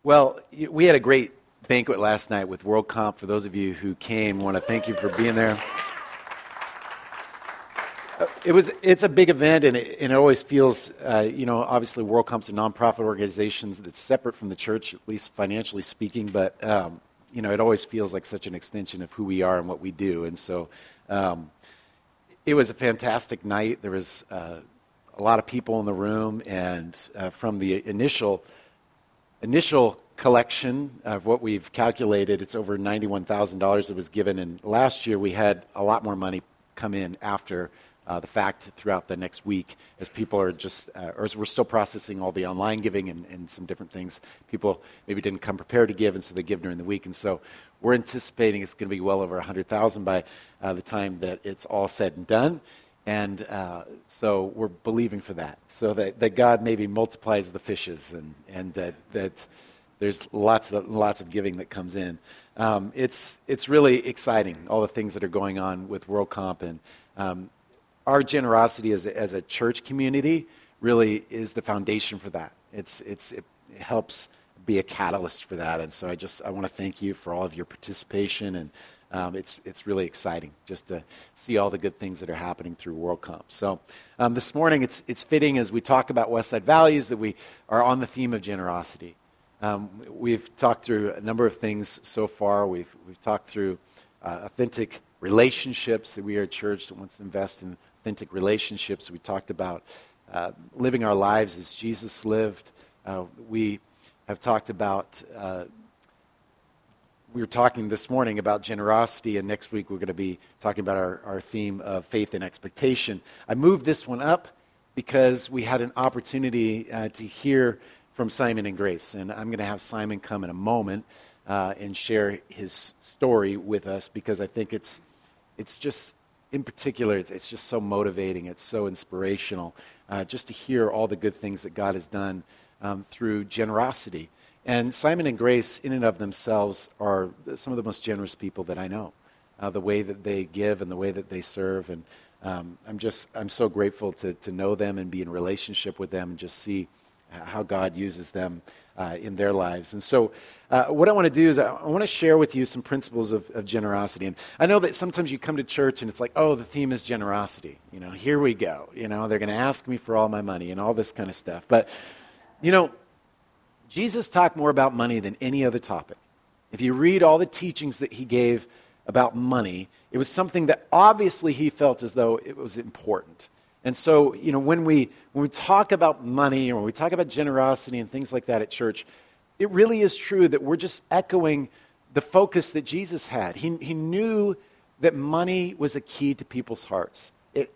Well, we had a great banquet last night with WorldComp. For those of you who came, I want to thank you for being there. It's a big event, and it always feels, obviously WorldComp's a nonprofit organization that's separate from the church, at least financially speaking, but, it always feels like such an extension of who we are and what we do. And so it was a fantastic night. There was a lot of people in the room, and from the initial collection of what we've calculated, it's over $91,000 that was given. And last year we had a lot more money come in after the fact throughout the next week, as people are just, or as we're still processing all the online giving and some different things. People maybe didn't come prepared to give, and so they give during the week. And so we're anticipating it's going to be well over $100,000 by the time that it's all said and done. And so we're believing for that, so that God maybe multiplies the fishes, and that there's lots of giving that comes in. It's really exciting, all the things that are going on with WorldComp, and our generosity as a church community really is the foundation for that. It helps be a catalyst for that, and so I want to thank you for all of your participation, and it's really exciting just to see all the good things that are happening through WorldComp. So this morning it's fitting, as we talk about Westside Values, that we are on the theme of generosity. We've talked through a number of things so far. We've talked through authentic relationships, that we are a church that wants to invest in authentic relationships. We talked about living our lives as Jesus lived. We have talked about, we were talking this morning about generosity, and next week we're going to be talking about our theme of faith and expectation. I moved this one up because we had an opportunity to hear from Simon and Grace, and I'm going to have Simon come in a moment and share his story with us, because I think it's just, in particular, it's just so motivating, it's so inspirational, just to hear all the good things that God has done through generosity. And Simon and Grace, in and of themselves, are some of the most generous people that I know. The way that they give and the way that they serve, and I'm so grateful to know them and be in relationship with them and just see how God uses them in their lives. And so what I want to do is I want to share with you some principles of generosity. And I know that sometimes you come to church and it's like, oh, the theme is generosity. Here we go. They're going to ask me for all my money and all this kind of stuff. But, Jesus talked more about money than any other topic. If you read all the teachings that he gave about money, it was something that obviously he felt as though it was important. And so, when we talk about money, or when we talk about generosity and things like that at church, it really is true that we're just echoing the focus that Jesus had. He knew that money was a key to people's hearts. It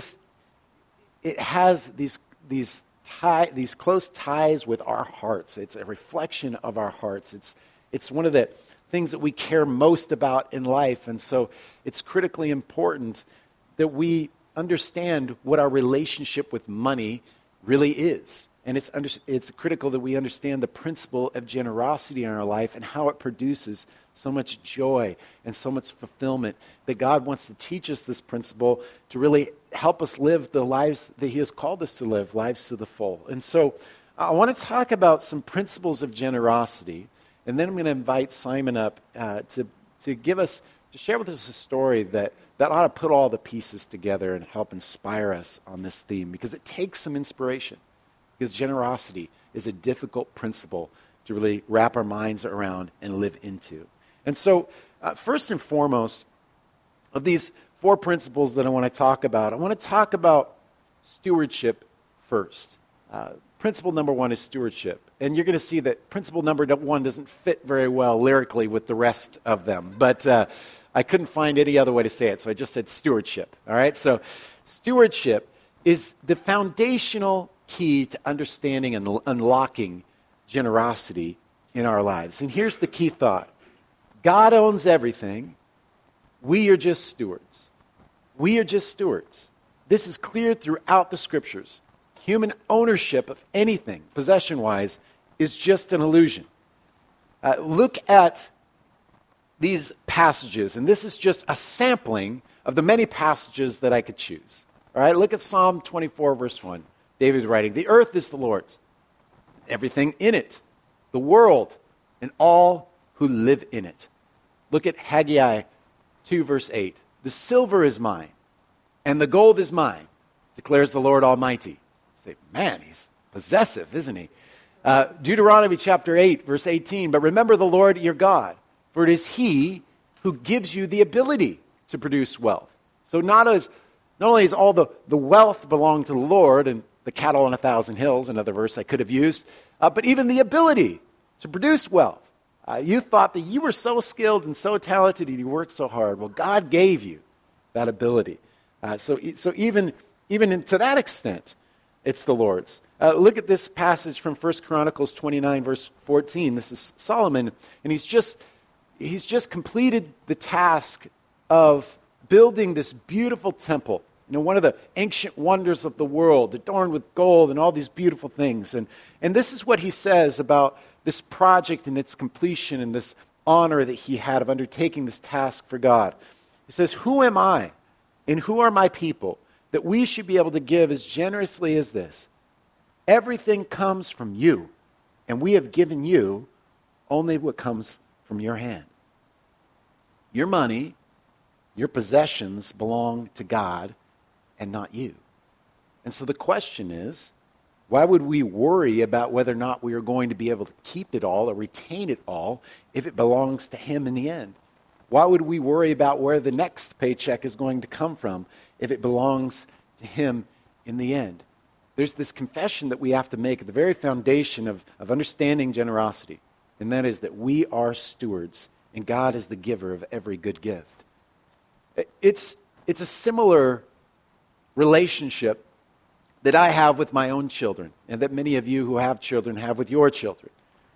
has these close ties with our hearts. It's a reflection of our hearts. It's one of the things that we care most about in life, and so it's critically important that we understand what our relationship with money really is. And it's critical that we understand the principle of generosity in our life and how it produces so much joy and so much fulfillment, that God wants to teach us this principle to really help us live the lives that he has called us to live, lives to the full. And so I want to talk about some principles of generosity, and then I'm going to invite Simon up to share with us a story that ought to put all the pieces together and help inspire us on this theme, because it takes some inspiration, because generosity is a difficult principle to really wrap our minds around and live into. And so, first and foremost, of these 4 principles that I want to talk about stewardship first. Principle number 1 is stewardship. And you're going to see that principle number 1 doesn't fit very well lyrically with the rest of them. But I couldn't find any other way to say it, so I just said stewardship. All right? So stewardship is the foundational key to understanding and unlocking generosity in our lives. And here's the key thought. God owns everything. We are just stewards. We are just stewards. This is clear throughout the Scriptures. Human ownership of anything, possession-wise, is just an illusion. Look at these passages, and this is just a sampling of the many passages that I could choose. All right, look at Psalm 24, verse 1. David is writing, "The earth is the Lord's, everything in it, the world and all who live in it. Look at Haggai 2, verse 8. The silver is mine, and the gold is mine, declares the Lord Almighty. You say, man, he's possessive, isn't he? Deuteronomy chapter 8, verse 18. But remember the Lord your God, for it is he who gives you the ability to produce wealth. So not only is all the wealth belong to the Lord, and the cattle on 1,000 hills, another verse I could have used, but even the ability to produce wealth. You thought that you were so skilled and so talented and you worked so hard. Well, God gave you that ability. So even to that extent, it's the Lord's. Look at this passage from 1 Chronicles 29, verse 14. This is Solomon, and he's just completed the task of building this beautiful temple. You know, one of the ancient wonders of the world, adorned with gold and all these beautiful things. And this is what he says about this project and its completion and this honor that he had of undertaking this task for God. He says, who am I and who are my people that we should be able to give as generously as this? Everything comes from you, and we have given you only what comes from your hand. Your money, your possessions belong to God and not you. And so the question is, why would we worry about whether or not we are going to be able to keep it all or retain it all if it belongs to him in the end? Why would we worry about where the next paycheck is going to come from if it belongs to him in the end? There's this confession that we have to make at the very foundation of understanding generosity, and that is that we are stewards, and God is the giver of every good gift. It's a similar relationship that I have with my own children, and that many of you who have children have with your children.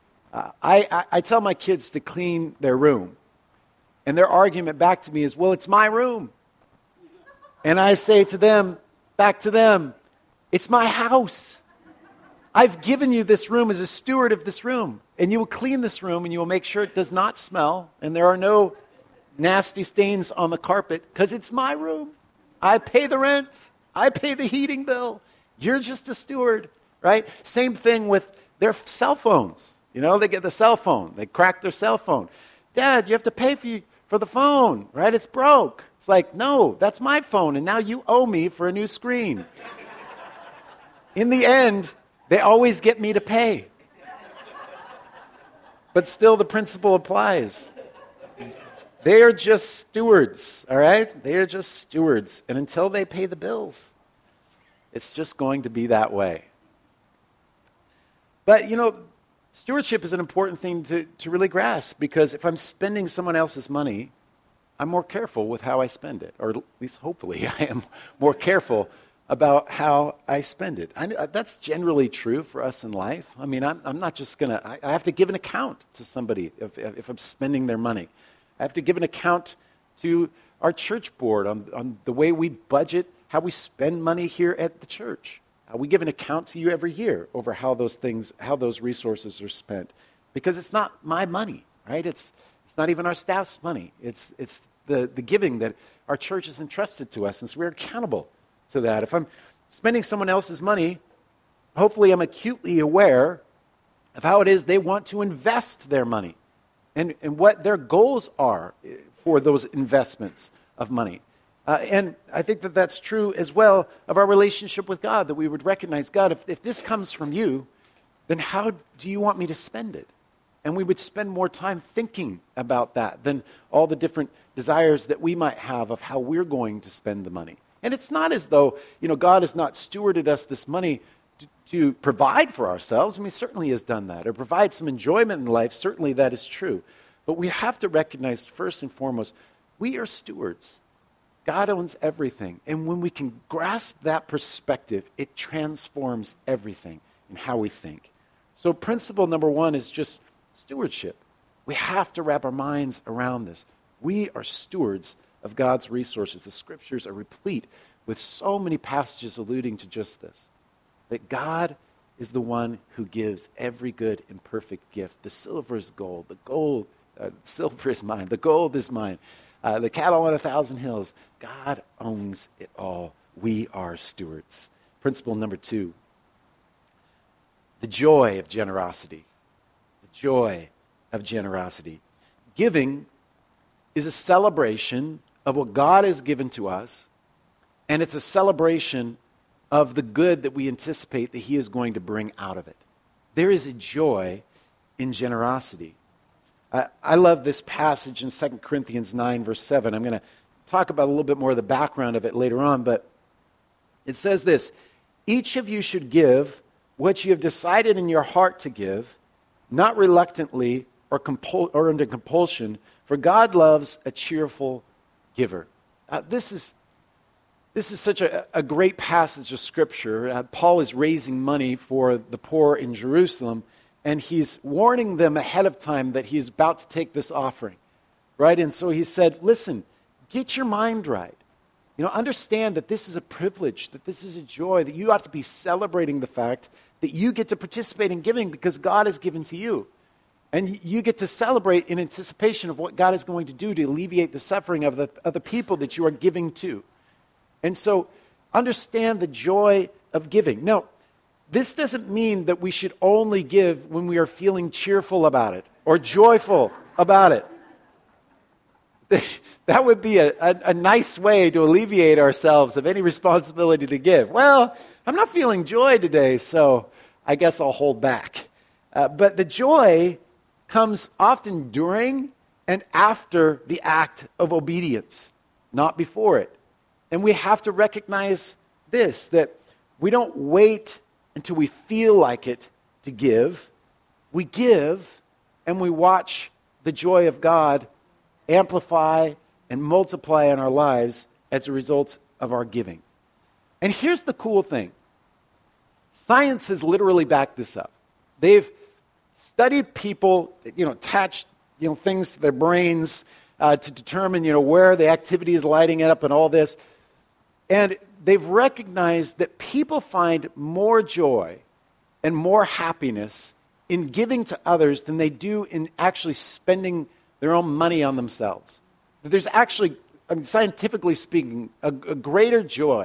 I tell my kids to clean their room, and their argument back to me is, well, it's my room. And I say to them, back to them, it's my house. I've given you this room as a steward of this room, and you will clean this room, and you will make sure it does not smell, and there are no nasty stains on the carpet, because it's my room. I pay the rent. I pay the heating bill. You're just a steward, right? Same thing with their cell phones. You know, they get the cell phone. They crack their cell phone. Dad, you have to pay for the phone, right? It's broke. It's like, no, that's my phone, and now you owe me for a new screen. In the end, they always get me to pay. But still, the principle applies. They are just stewards, all right? They are just stewards. And until they pay the bills, it's just going to be that way. But, you know, stewardship is an important thing to really grasp, because if I'm spending someone else's money, I'm more careful with how I spend it. Or at least, hopefully, I am more careful about how I spend it. That's generally true for us in life. I mean, I'm not just going to... I have to give an account to somebody if I'm spending their money. I have to give an account to our church board on the way we budget, how we spend money here at the church. We give an account to you every year over how those resources are spent, because it's not my money, right? It's not even our staff's money. It's the giving that our church has entrusted to us, and so we're accountable to that. If I'm spending someone else's money, hopefully I'm acutely aware of how it is they want to invest their money. And what their goals are for those investments of money. And I think that that's true as well of our relationship with God, that we would recognize, God, if this comes from you, then how do you want me to spend it? And we would spend more time thinking about that than all the different desires that we might have of how we're going to spend the money. And it's not as though, you know, God has not stewarded us this money to provide for ourselves. I mean, he certainly has done that. Or provide some enjoyment in life. Certainly that is true. But we have to recognize, first and foremost, we are stewards. God owns everything. And when we can grasp that perspective, it transforms everything in how we think. So principle number one is just stewardship. We have to wrap our minds around this. We are stewards of God's resources. The scriptures are replete with so many passages alluding to just this. That God is the one who gives every good and perfect gift. The silver is gold. Silver is mine. The gold is mine. The cattle on 1,000 hills. God owns it all. We are stewards. Principle number two. The joy of generosity. The joy of generosity. Giving is a celebration of what God has given to us, and it's a celebration of the good that we anticipate that He is going to bring out of it. There is a joy in generosity. I love this passage in 2 Corinthians 9, verse 7. I'm going to talk about a little bit more of the background of it later on, but it says this: each of you should give what you have decided in your heart to give, not reluctantly or under compulsion, for God loves a cheerful giver. This is such a great passage of Scripture. Paul is raising money for the poor in Jerusalem, and he's warning them ahead of time that he's about to take this offering, right? And so he said, listen, get your mind right. Understand that this is a privilege, that this is a joy, that you ought to be celebrating the fact that you get to participate in giving because God has given to you. And you get to celebrate in anticipation of what God is going to do to alleviate the suffering of the people that you are giving to. And so understand the joy of giving. Now, this doesn't mean that we should only give when we are feeling cheerful about it or joyful about it. That would be a nice way to alleviate ourselves of any responsibility to give. Well, I'm not feeling joy today, so I guess I'll hold back. But the joy comes often during and after the act of obedience, not before it. And we have to recognize this, that we don't wait until we feel like it to give. We give and we watch the joy of God amplify and multiply in our lives as a result of our giving. And here's the cool thing. Science has literally backed this up. They've studied people, attached, things to their brains to determine, where the activity is lighting up and all this. And they've recognized that people find more joy and more happiness in giving to others than they do in actually spending their own money on themselves. There's actually, scientifically speaking, a greater joy,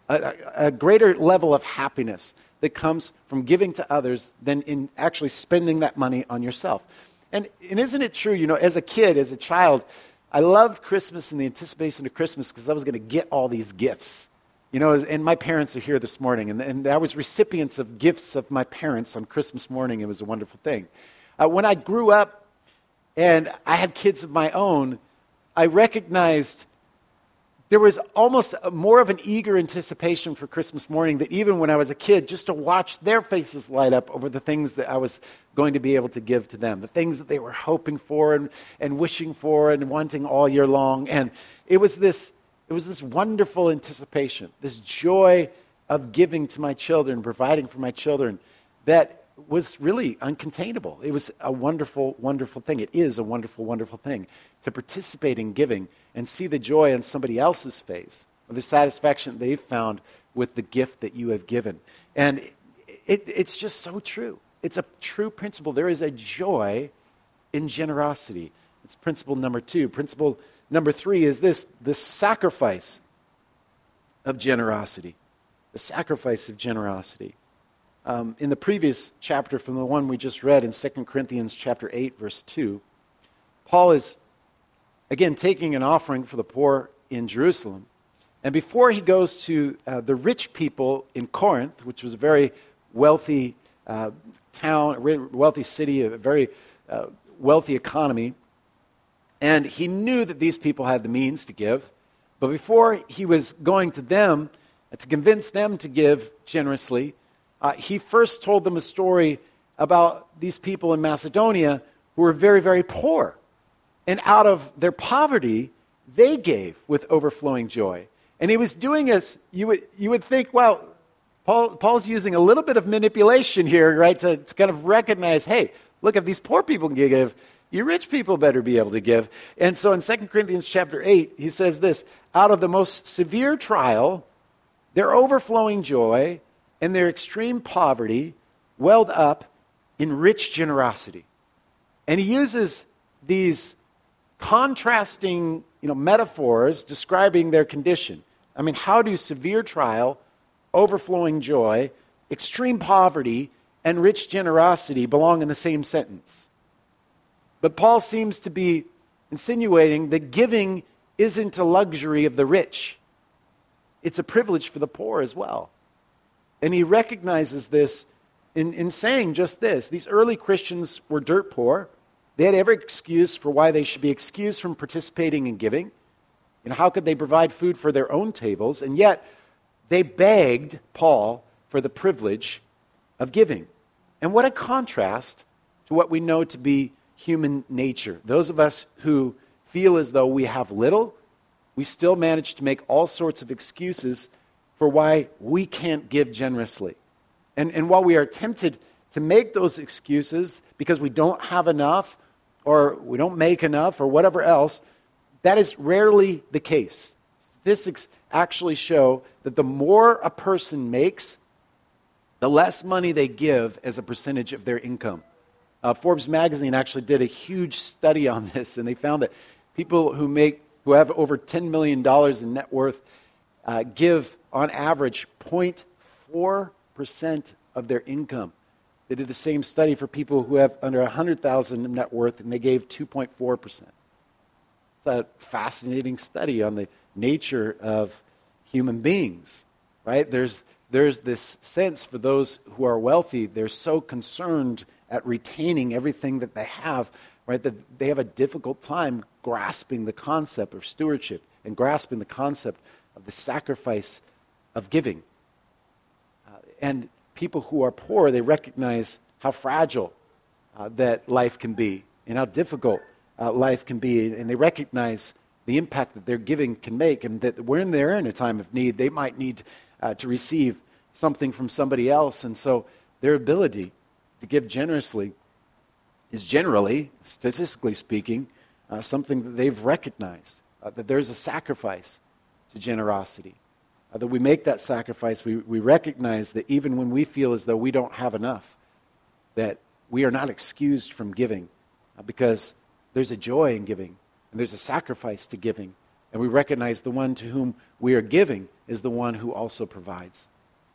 a greater level of happiness that comes from giving to others than in actually spending that money on yourself. And isn't it true, as a kid, as a child, I loved Christmas and the anticipation of Christmas because I was going to get all these gifts. And my parents are here this morning, and I was recipients of gifts of my parents on Christmas morning. It was a wonderful thing. When I grew up and I had kids of my own, I recognized there was almost more of an eager anticipation for Christmas morning than even when I was a kid, just to watch their faces light up over the things that I was going to be able to give to them, the things that they were hoping for and wishing for and wanting all year long. And it was this wonderful anticipation, this joy of giving to my children, providing for my children, that was really uncontainable. It was a wonderful, wonderful thing. It is a wonderful, wonderful thing to participate in giving and see the joy on somebody else's face, or the satisfaction they've found with the gift that you have given. And it's just so true. It's a true principle. There is a joy in generosity. It's principle number 2. Principle number 3 is this: the sacrifice of generosity. The sacrifice of generosity. In the previous chapter from the one we just read in 2 Corinthians chapter 8, verse 2, Paul is, again, taking an offering for the poor in Jerusalem. And before he goes to the rich people in Corinth, which was a very wealthy town, a wealthy city, a very wealthy economy, and he knew that these people had the means to give, but before he was going to them to convince them to give generously, he first told them a story about these people in Macedonia who were very, very poor. And out of their poverty, they gave with overflowing joy. And he was doing this, you would think, well, Paul's using a little bit of manipulation here, right, to kind of recognize, hey, look, if these poor people can give, you rich people better be able to give. And so in 2 Corinthians chapter 8, he says this: out of the most severe trial, their overflowing joy and their extreme poverty welled up in rich generosity. And he uses these contrasting, metaphors describing their condition. I mean, how do severe trial, overflowing joy, extreme poverty, and rich generosity belong in the same sentence? But Paul seems to be insinuating that giving isn't a luxury of the rich. It's a privilege for the poor as well. And he recognizes this in saying just this. These early Christians were dirt poor. They had every excuse for why they should be excused from participating in giving. How could they provide food for their own tables? And yet, they begged Paul for the privilege of giving. And what a contrast to what we know to be human nature. Those of us who feel as though we have little, we still manage to make all sorts of excuses for why we can't give generously. And while we are tempted to make those excuses because we don't have enough or we don't make enough or whatever else, that is rarely the case. Statistics actually show that the more a person makes, the less money they give as a percentage of their income. Forbes magazine actually did a huge study on this, and they found that people who have over $10 million in net worth give, on average, 0.4% of their income. They did the same study for people who have under $100,000 in net worth, and they gave 2.4%. It's a fascinating study on the nature of human beings, right? There's this sense for those who are wealthy, they're so concerned at retaining everything that they have, right, that they have a difficult time grasping the concept of stewardship and grasping the concept of the sacrifice of giving. And people who are poor, they recognize how fragile that life can be and how difficult life can be, and they recognize the impact that their giving can make, and that when they're in a time of need, they might need to receive something from somebody else. And so their ability to give generously is generally, statistically speaking, something that they've recognized, that there's a sacrifice to generosity. That we make that sacrifice, we recognize that even when we feel as though we don't have enough, that we are not excused from giving, because there's a joy in giving, and there's a sacrifice to giving, and we recognize the one to whom we are giving is the one who also provides.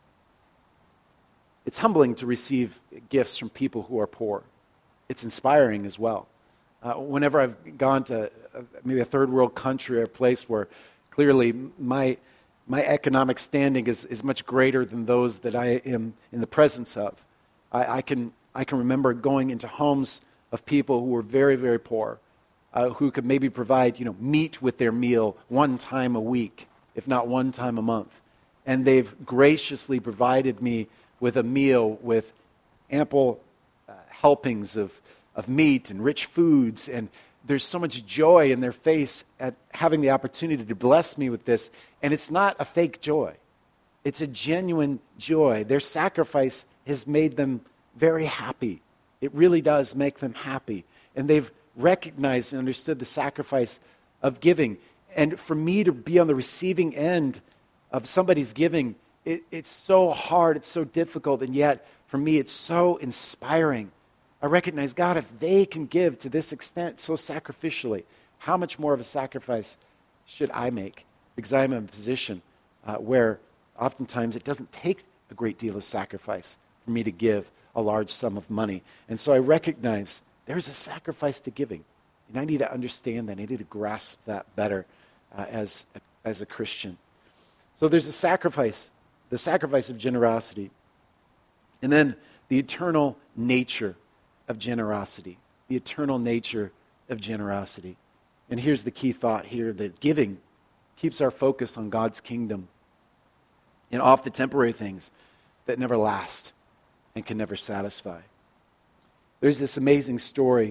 It's humbling to receive gifts from people who are poor. It's inspiring as well. Whenever I've gone to maybe a third world country or a place where clearly my economic standing is much greater than those that I am in the presence of, I can remember going into homes of people who were very, very poor, who could maybe provide meat with their meal one time a week, if not one time a month. And they've graciously provided me with a meal with ample helpings of meat and rich foods, and there's so much joy in their face at having the opportunity to bless me with this. And it's not a fake joy. It's a genuine joy. Their sacrifice has made them very happy. It really does make them happy. And they've recognized and understood the sacrifice of giving. And for me to be on the receiving end of somebody's giving, it's so hard, it's so difficult, and yet for me it's so inspiring. I recognize, God, if they can give to this extent so sacrificially, how much more of a sacrifice should I make? Because I'm in a position where oftentimes it doesn't take a great deal of sacrifice for me to give a large sum of money. And so I recognize there's a sacrifice to giving. And I need to understand that. I need to grasp that better as a Christian. So there's a sacrifice, the sacrifice of generosity. And then the eternal nature of generosity. The eternal nature of generosity. And here's the key thought here, that giving keeps our focus on God's kingdom and off the temporary things that never last and can never satisfy. There's this amazing story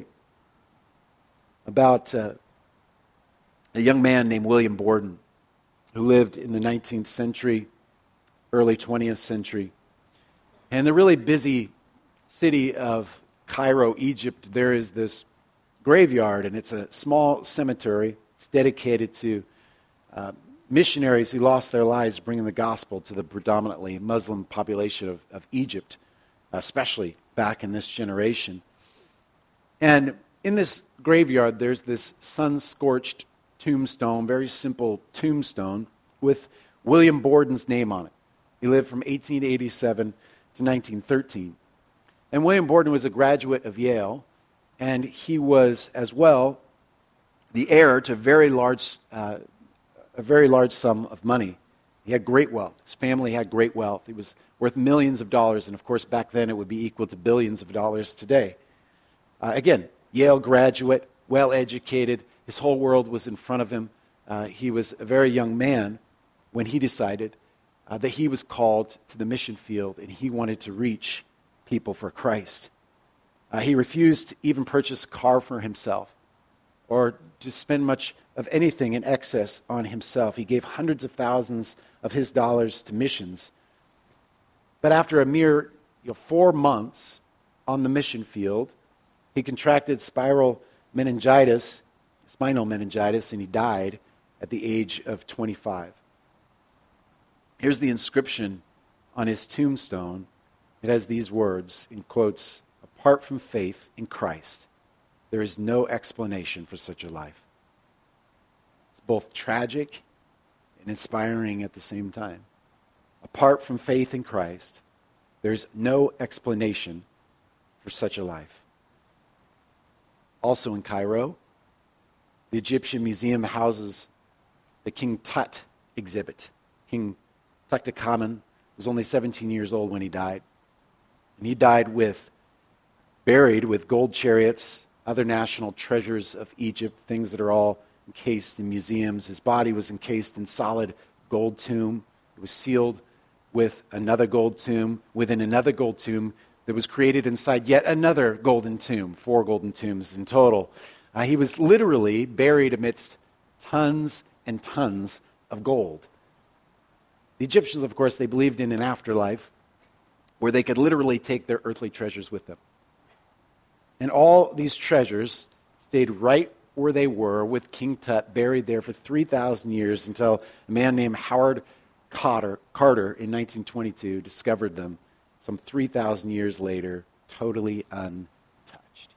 about a young man named William Borden who lived in the 19th century, early 20th century. And in the really busy city of Cairo, Egypt, there is this graveyard, and it's a small cemetery. It's dedicated to missionaries who lost their lives bringing the gospel to the predominantly Muslim population of Egypt, especially back in this generation. And in this graveyard, there's this sun-scorched tombstone, very simple tombstone, with William Borden's name on it. He lived from 1887 to 1913. And William Borden was a graduate of Yale, and he was as well the heir to a very large sum of money. He had great wealth. His family had great wealth. He was worth millions of dollars, and of course back then it would be equal to billions of dollars today. Again, Yale graduate, well-educated. His whole world was in front of him. He was a very young man when he decided that he was called to the mission field and he wanted to reach people for Christ. He refused to even purchase a car for himself or to spend much of anything in excess on himself. He gave hundreds of thousands of his dollars to missions. But after a mere 4 months on the mission field, he contracted spinal meningitis, and he died at the age of 25. Here's the inscription on his tombstone. It has these words, in quotes, "Apart from faith in Christ, there is no explanation for such a life." It's both tragic and inspiring at the same time. Apart from faith in Christ, there's no explanation for such a life. Also in Cairo, the Egyptian Museum houses the King Tut exhibit. King Tutankhamun was only 17 years old when he died. And he died buried with gold chariots, other national treasures of Egypt, things that are all encased in museums. His body was encased in solid gold tomb. It was sealed with another gold tomb, within another gold tomb that was created inside yet another golden tomb, 4 golden tombs in total. He was literally buried amidst tons and tons of gold. The Egyptians, of course, they believed in an afterlife where they could literally take their earthly treasures with them. And all these treasures stayed right where they were with King Tut, buried there for 3,000 years until a man named Howard Carter in 1922 discovered them some 3,000 years later, totally untouched.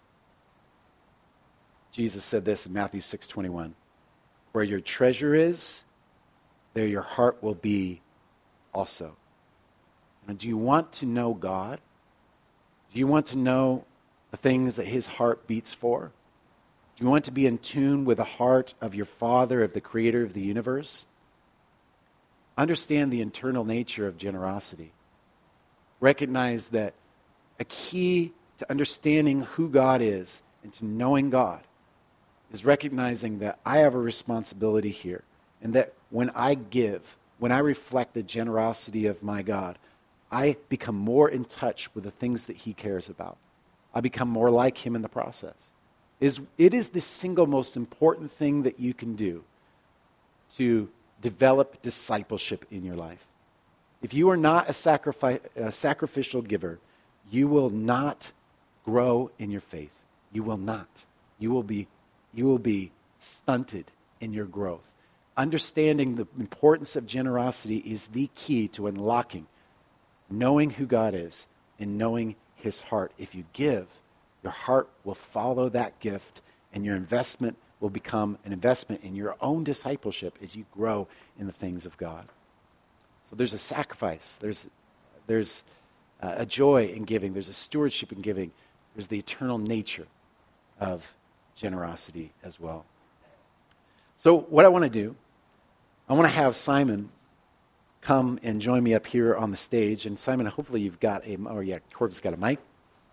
Jesus said this in Matthew 6:21, "Where your treasure is, there your heart will be also." Now, do you want to know God? Do you want to know the things that his heart beats for? Do you want to be in tune with the heart of your Father, of the Creator of the universe? Understand the internal nature of generosity. Recognize that a key to understanding who God is and to knowing God is recognizing that I have a responsibility here, and that when I give, when I reflect the generosity of my God, I become more in touch with the things that he cares about. I become more like him in the process. It is the single most important thing that you can do to develop discipleship in your life. If you are not a sacrificial giver, you will not grow in your faith. You will not. You will be stunted in your growth. Understanding the importance of generosity is the key to unlocking, knowing who God is and knowing his heart. If you give, your heart will follow that gift, and your investment will become an investment in your own discipleship as you grow in the things of God. So there's a sacrifice. There's a joy in giving. There's a stewardship in giving. There's the eternal nature of generosity as well. So what I want to do, I want to have Simon come and join me up here on the stage. And Simon, hopefully you've got Corb's got a mic.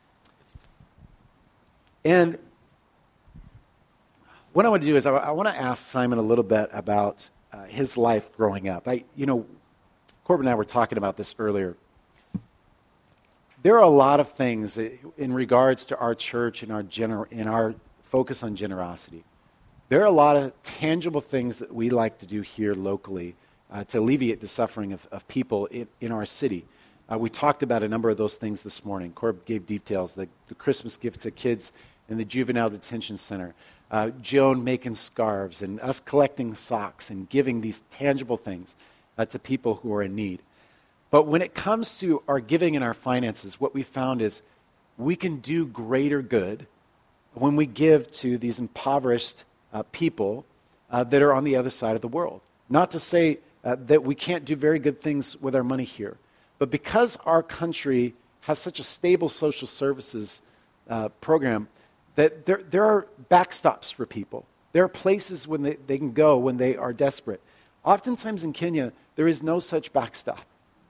And what I want to do is I want to ask Simon a little bit about his life growing up. Corb and I were talking about this earlier. There are a lot of things in regards to our church and our focus on generosity. There are a lot of tangible things that we like to do here locally to alleviate the suffering of people in our city. We talked about a number of those things this morning. Corb gave details, the Christmas gift to kids in the juvenile detention center, Joan making scarves, and us collecting socks and giving these tangible things to people who are in need. But when it comes to our giving and our finances, what we found is we can do greater good when we give to these impoverished people that are on the other side of the world. Not to say that we can't do very good things with our money here, but because our country has such a stable social services program, that there are backstops for people. There are places when they can go when they are desperate. Oftentimes in Kenya, there is no such backstop.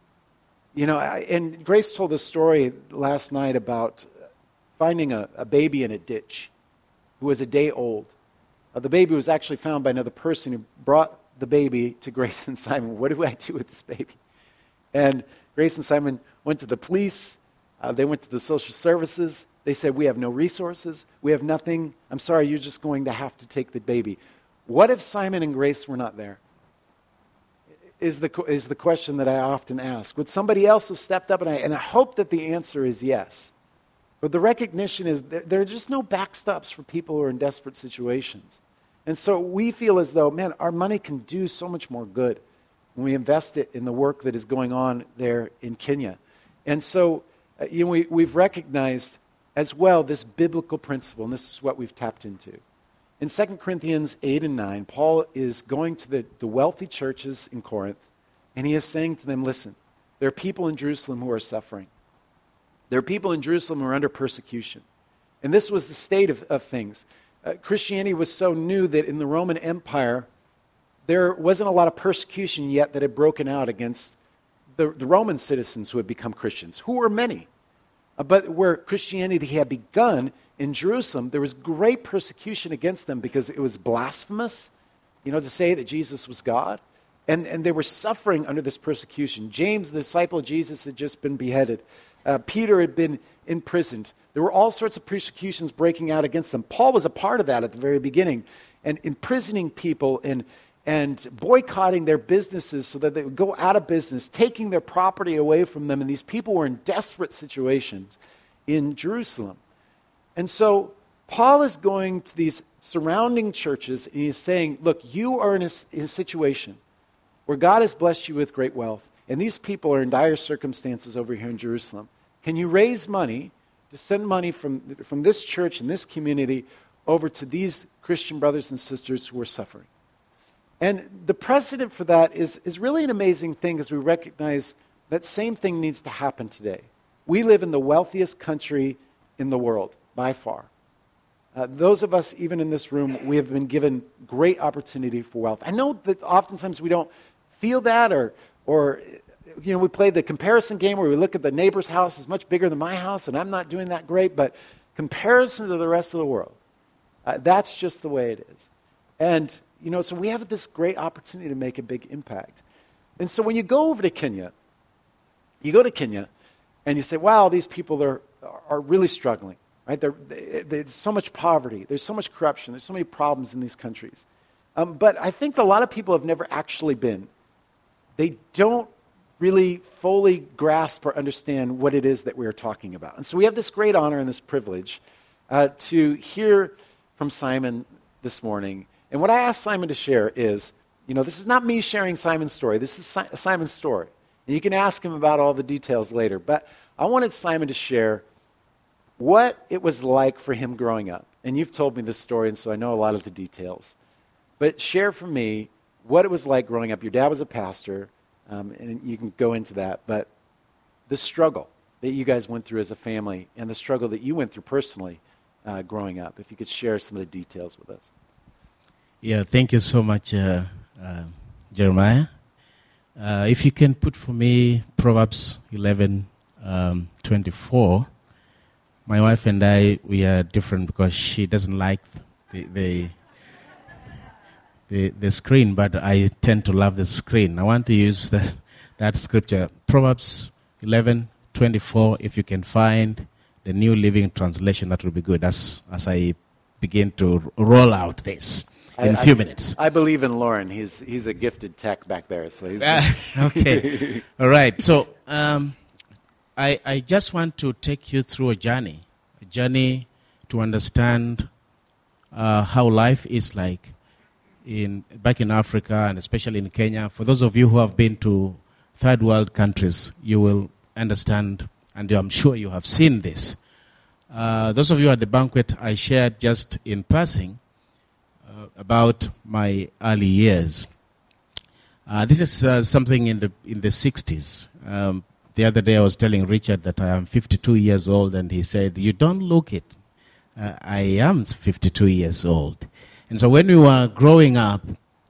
And Grace told a story last night about finding a baby in a ditch who was a day old. The baby was actually found by another person who brought the baby to Grace and Simon. What do I do with this baby? And Grace and Simon went to the police. They went to the social services. They said, we have no resources. We have nothing. I'm sorry, you're just going to have to take the baby. What if Simon and Grace were not there? Is the question that I often ask. Would somebody else have stepped up? And I hope that the answer is yes. But the recognition is there are just no backstops for people who are in desperate situations. And so we feel as though, man, our money can do so much more good when we invest it in the work that is going on there in Kenya. And so we've recognized as well this biblical principle, and this is what we've tapped into. In 2 Corinthians 8 and 9, Paul is going to the wealthy churches in Corinth, and he is saying to them, listen, there are people in Jerusalem who are suffering. There are people in Jerusalem who are under persecution. And this was the state of things. Christianity was so new that in the Roman Empire, there wasn't a lot of persecution yet that had broken out against the Roman citizens who had become Christians, who were many. But where Christianity had begun in Jerusalem, there was great persecution against them because it was blasphemous, to say that Jesus was God. And they were suffering under this persecution. James, the disciple of Jesus, had just been beheaded. Peter had been imprisoned. There were all sorts of persecutions breaking out against them. Paul was a part of that at the very beginning, and imprisoning people and boycotting their businesses so that they would go out of business, taking their property away from them. And these people were in desperate situations in Jerusalem. And so Paul is going to these surrounding churches, and he's saying, look, you are in a situation where God has blessed you with great wealth, and these people are in dire circumstances over here in Jerusalem. Can you raise money to send money from this church and this community over to these Christian brothers and sisters who are suffering? And the precedent for that is really an amazing thing, as we recognize that same thing needs to happen today. We live in the wealthiest country in the world, by far. Those of us, even in this room, we have been given great opportunity for wealth. I know that oftentimes we don't feel that, or we play the comparison game where we look at the neighbor's house is much bigger than my house, and I'm not doing that great, but comparison to the rest of the world, that's just the way it is. And, so we have this great opportunity to make a big impact. And so when you go over to Kenya, and you say, wow, these people are really struggling, right? There's so much poverty, there's so much corruption, there's so many problems in these countries. But I think a lot of people have never actually been. They don't really fully grasp or understand what it is that we are talking about. And so we have this great honor and this privilege to hear from Simon this morning. And what I asked Simon to share is, this is not me sharing Simon's story. This is Simon's story. And you can ask him about all the details later. But I wanted Simon to share what it was like for him growing up. And you've told me this story, and so I know a lot of the details. But share for me what it was like growing up. Your dad was a pastor, and you can go into that. But the struggle that you guys went through as a family and the struggle that you went through personally growing up, if you could share some of the details with us. Yeah, thank you so much, Jeremiah. If you can put for me Proverbs 11:24. My wife and I, we are different because she doesn't like the screen, but I tend to love the screen. I want to use that scripture, Proverbs 11:24. If you can find the New Living Translation, that would be good as I begin to roll out this in a few minutes. I believe in Lauren. He's a gifted tech back there. So he's okay. All right. So I just want to take you through a journey to understand how life is like back in Africa and especially in Kenya. For those of you who have been to third world countries, you will understand, and I'm sure you have seen this. Those of you at the banquet, I shared just in passing about my early years. This is something in the 60s. The other day I was telling Richard that I am 52 years old, and he said, "You don't look it." I am 52 years old. And so when we were growing up,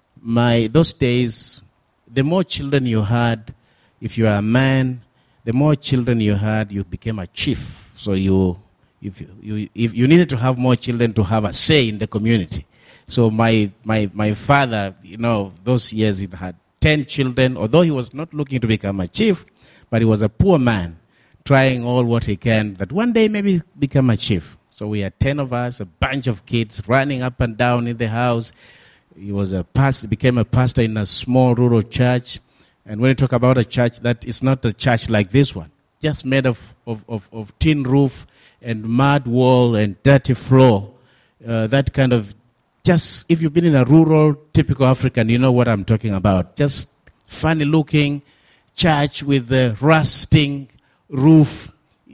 those days, the more children you had, if you are a man, the more children you had, you became a chief. So if you needed to have more children to have a say in the community. So my father, those years he had 10 children, although he was not looking to become a chief, but he was a poor man, trying all what he can, that one day maybe become a chief. So we had 10 of us, a bunch of kids running up and down in the house. He was became a pastor in a small rural church. And when you talk about a church, that is not a church like this one, just made of tin roof and mud wall and dirty floor. That kind of, just if you've been in a rural, typical African, you know what I'm talking about. Just funny looking church with the rusting roof.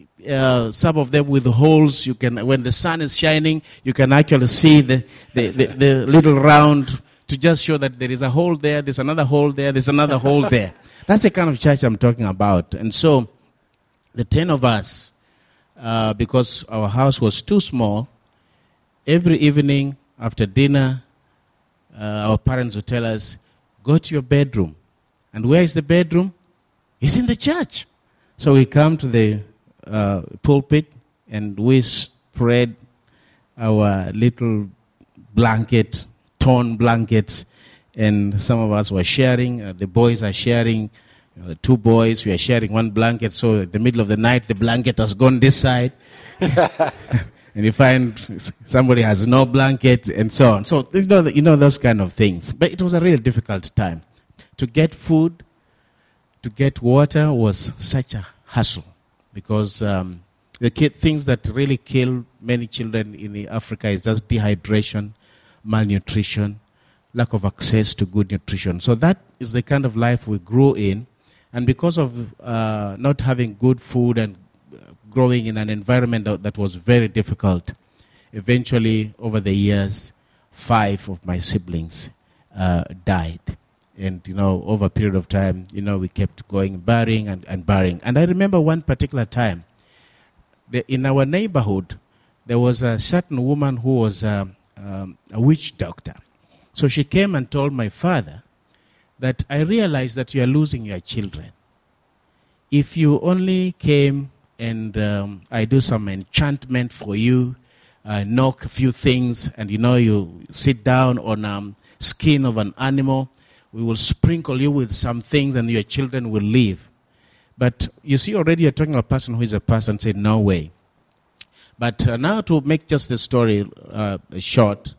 Some of them with holes. You can, when the sun is shining, you can actually see the little round to just show that there is a hole there, there's another hole there, there's another hole there. That's the kind of church I'm talking about. And so the 10 of us, because our house was too small, every evening after dinner, our parents would tell us, go to your bedroom. And where is the bedroom? It's in the church. So we come to the pulpit and we spread our little blanket, torn blankets, and some of us were sharing. The boys are sharing. 2 boys, we are sharing one blanket. So in the middle of the night, the blanket has gone this side. And you find somebody has no blanket and so on. So you know those kind of things. But it was a really difficult time. To get food, to get water was such a hassle. Because the things that really kill many children in Africa is just dehydration, malnutrition, lack of access to good nutrition. So that is the kind of life we grew in. And because of not having good food and growing in an environment that was very difficult, eventually, over the years, 5 of my siblings died. And, over a period of time, we kept going, burying and burying. And I remember one particular time, in our neighborhood, there was a certain woman who was a witch doctor. So she came and told my father that I realized that you are losing your children. If you only came and I do some enchantment for you, knock a few things, and you sit down on skin of an animal, we will sprinkle you with some things and your children will live. But you see, already you're talking about a person who is a pastor and say, no way. But now to make just the story short,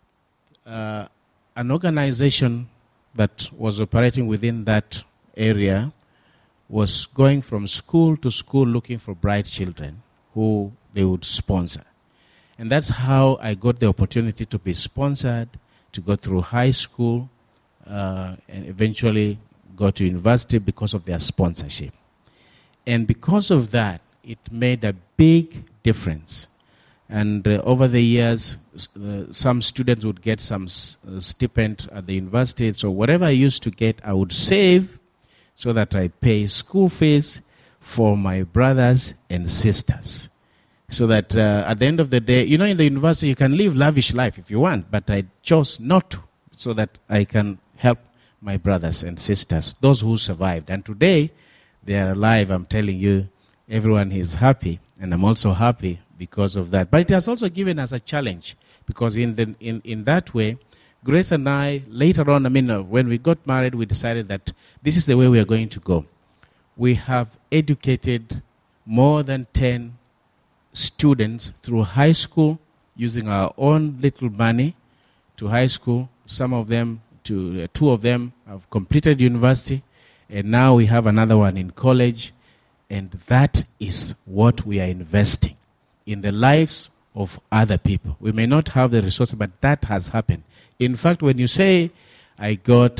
an organization that was operating within that area was going from school to school looking for bright children who they would sponsor. And that's how I got the opportunity to be sponsored, to go through high school, and eventually go to university because of their sponsorship. And because of that, it made a big difference. And over the years, some students would get some stipend at the university. So whatever I used to get, I would save so that I pay school fees for my brothers and sisters. So that at the end of the day, in the university, you can live lavish life if you want, but I chose not to, so that I can help my brothers and sisters, those who survived. And today, they are alive. I'm telling you, everyone is happy, and I'm also happy because of that. But it has also given us a challenge, because in that way, Grace and I, later on, when we got married, we decided that this is the way we are going to go. We have educated more than 10 students through high school, using our own little money to high school. Some of them, 2 of them have completed university, and now we have another one in college. And that is what we are investing in the lives of other people. We may not have the resources, but that has happened. In fact, when you say I got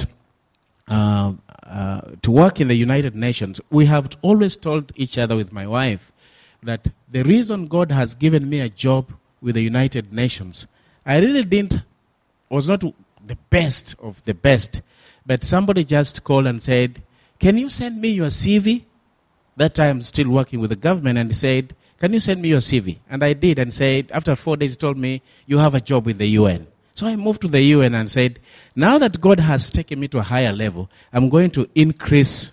to work in the United Nations, we have always told each other with my wife that the reason God has given me a job with the United Nations, I really was not the best of the best, but somebody just called and said, can you send me your CV? That time still working with the government, and he said, can you send me your CV? And I did, and said, after 4 days, he told me, you have a job with the UN. So I moved to the UN and said, now that God has taken me to a higher level, I'm going to increase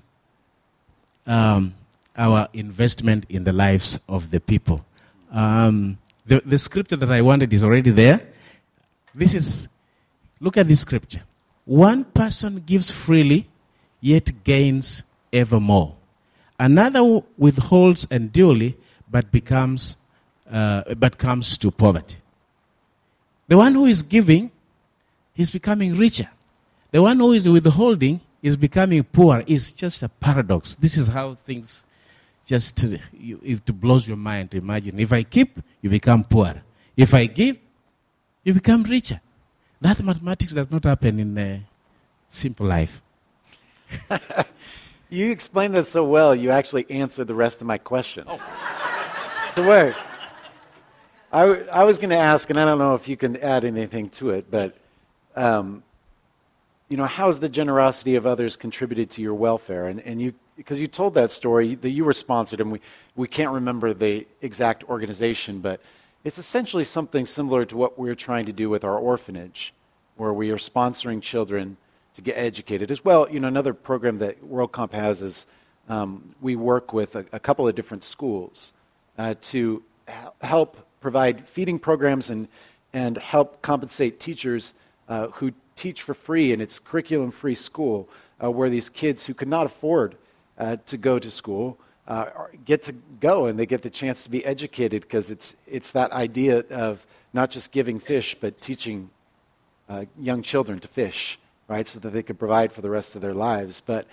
our investment in the lives of the people. The scripture that I wanted is already there. Look at this scripture. One person gives freely, yet gains ever more. Another withholds unduly, but comes to poverty. The one who is giving is becoming richer. The one who is withholding is becoming poor. It's just a paradox. This is how things it blows your mind to imagine. If I keep, you become poor. If I give, you become richer. That mathematics does not happen in a simple life. You explained that so well, you actually answered the rest of my questions. So wait, I was going to ask, and I don't know if you can add anything to it, but how has the generosity of others contributed to your welfare? And because you told that story that you were sponsored, and we can't remember the exact organization, but it's essentially something similar to what we're trying to do with our orphanage, where we are sponsoring children to get educated. As well, another program that WorldComp has is we work with a couple of different schools to help provide feeding programs and help compensate teachers who teach for free in its curriculum-free school, where these kids who could not afford to go to school get to go, and they get the chance to be educated, because it's that idea of not just giving fish, but teaching young children to fish, right, so that they could provide for the rest of their lives. But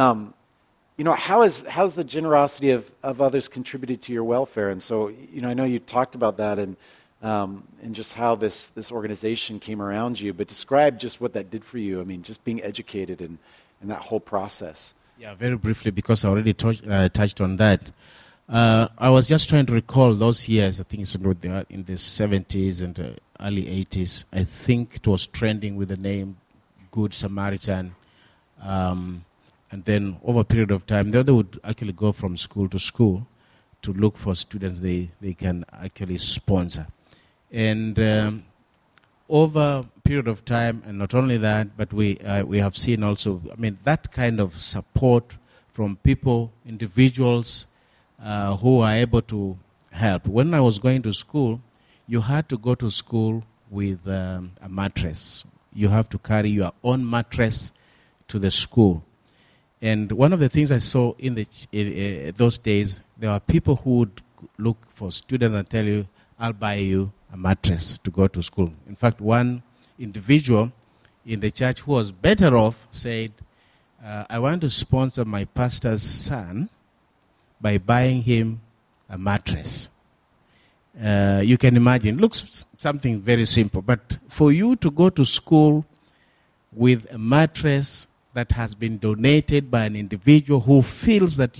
how's the generosity of others contributed to your welfare? And so, I know you talked about that and just how this organization came around you, but describe just what that did for you. I mean, just being educated and that whole process. Yeah, very briefly, because I already touched on that. I was just trying to recall those years. I think it's in the 70s and early 80s. I think it was trending with the name Good Samaritan. And then over a period of time, they would actually go from school to school to look for students they can actually sponsor. And over a period of time, and not only that, but we have seen also, that kind of support from people, individuals who are able to help. When I was going to school, you had to go to school with a mattress. You have to carry your own mattress to the school. And one of the things I saw in those days, there were people who would look for students and tell you, I'll buy you a mattress to go to school. In fact, one individual in the church who was better off said, I want to sponsor my pastor's son by buying him a mattress. You can imagine, looks something very simple, but for you to go to school with a mattress that has been donated by an individual who feels that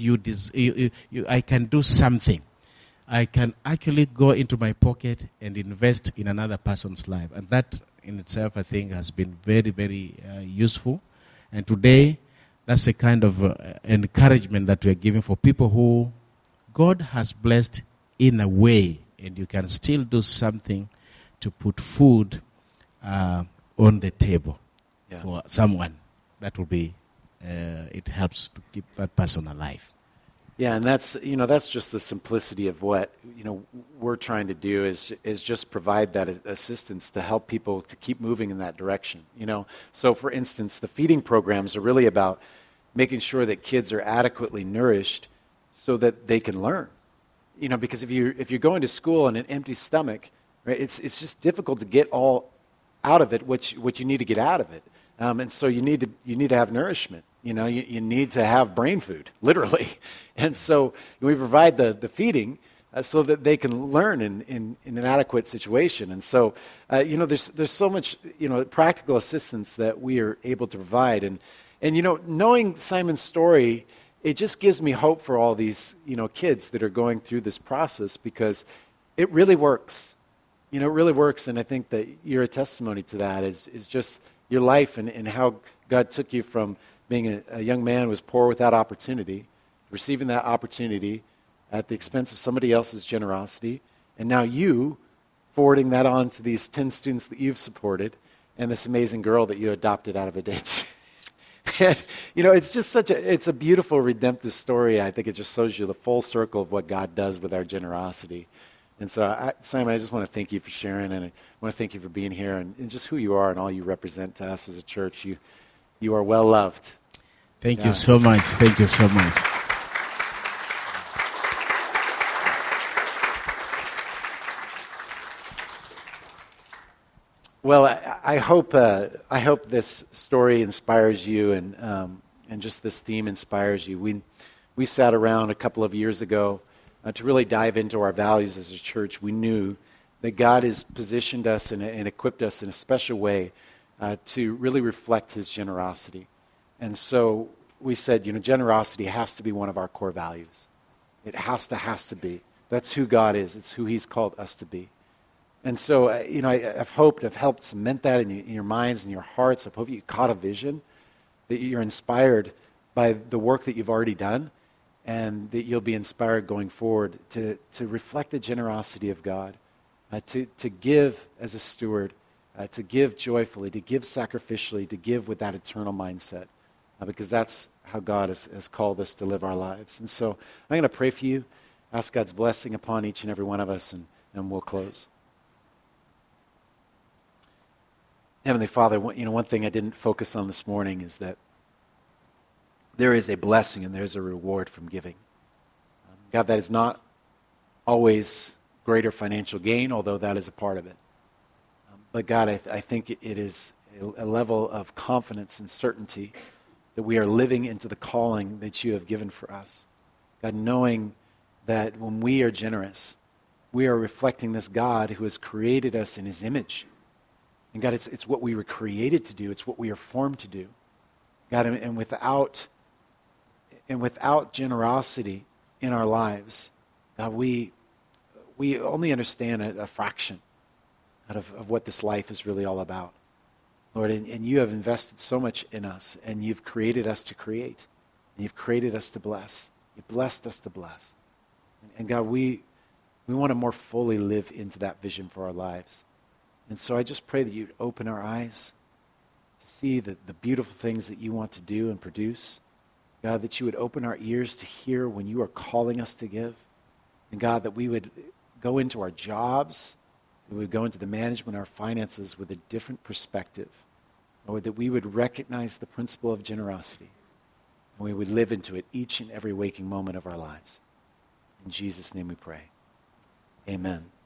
I can do something. I can actually go into my pocket and invest in another person's life. And that in itself, I think, has been very, very useful. And today, that's the kind of encouragement that we're giving for people who God has blessed in a way, and you can still do something to put food on the table for someone. That will be, it helps to keep that person alive. Yeah, and that's just the simplicity of what we're trying to do is just provide that assistance to help people to keep moving in that direction. So for instance, the feeding programs are really about making sure that kids are adequately nourished so that they can learn. Because if you're going to school on an empty stomach, right, it's just difficult to get all out of it what you need to get out of it. And so you need to have nourishment. You need to have brain food, literally. And so we provide the feeding so that they can learn in an adequate situation. And so, there's so much, practical assistance that we are able to provide. And knowing Simon's story, it just gives me hope for all these, kids that are going through this process, because it really works. It really works. And I think that you're a testimony to that, is just your life and how God took you from being a young man who was poor without opportunity, receiving that opportunity, at the expense of somebody else's generosity, and now you forwarding that on to these 10 students that you've supported and this amazing girl that you adopted out of a ditch. And, it's just it's a beautiful redemptive story. I think it just shows you the full circle of what God does with our generosity. And so, Simon, I just want to thank you for sharing, and I want to thank you for being here and just who you are and all you represent to us as a church. You are well loved. Thank you so much. Thank you so much. Well, I hope this story inspires you, and just this theme inspires you. We sat around a couple of years ago to really dive into our values as a church. We knew that God has positioned us and equipped us in a special way to really reflect His generosity. And so we said, generosity has to be one of our core values. It has to be. That's who God is. It's who He's called us to be. And so, I've helped cement that in your minds and your hearts. I hope you caught a vision, that you're inspired by the work that you've already done, and that you'll be inspired going forward to reflect the generosity of God, to give as a steward, to give joyfully, to give sacrificially, to give with that eternal mindset, because that's how God has called us to live our lives. And so I'm going to pray for you, ask God's blessing upon each and every one of us, and we'll close. Heavenly Father, one thing I didn't focus on this morning is that there is a blessing and there's a reward from giving. God, that is not always greater financial gain, although that is a part of it. But God, I think it is a level of confidence and certainty that we are living into the calling that you have given for us. God, knowing that when we are generous, we are reflecting this God who has created us in His image. And God, it's what we were created to do. It's what we are formed to do. God, and without generosity in our lives, God, we only understand a fraction of what this life is really all about. Lord, and you have invested so much in us, and you've created us to create, and you've created us to bless. You've blessed us to bless. And God, we want to more fully live into that vision for our lives. And so I just pray that you'd open our eyes to see the beautiful things that you want to do and produce. God, that you would open our ears to hear when you are calling us to give. And God, that we would go into our jobs, that we would go into the management of our finances with a different perspective. Lord, that we would recognize the principle of generosity. And we would live into it each and every waking moment of our lives. In Jesus' name we pray. Amen.